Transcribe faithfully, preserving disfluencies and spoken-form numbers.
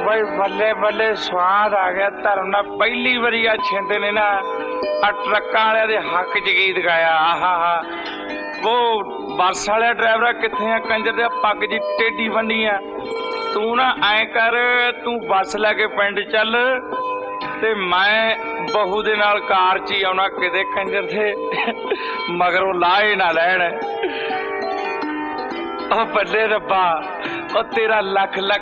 भाई बल्ले बल्ले स्वाद आ गया। धर्म ना पहली बारी आ छिंदे ने ना आ ट्रक्कां वाले दे हक च गीत गाया। आहा हा वो बस वाले ड्राइवर किथे आ कंजर दे पग जी टेढ़ी बनी आ। तू ना ऐ कर तू बस लैके पिंड चल ते मैं बहू दे नाल कार च ही आउणा किते कंजर दे मगरों लाए ना लैण। ओ बल्ले रब्बा ओ तेरा लख लख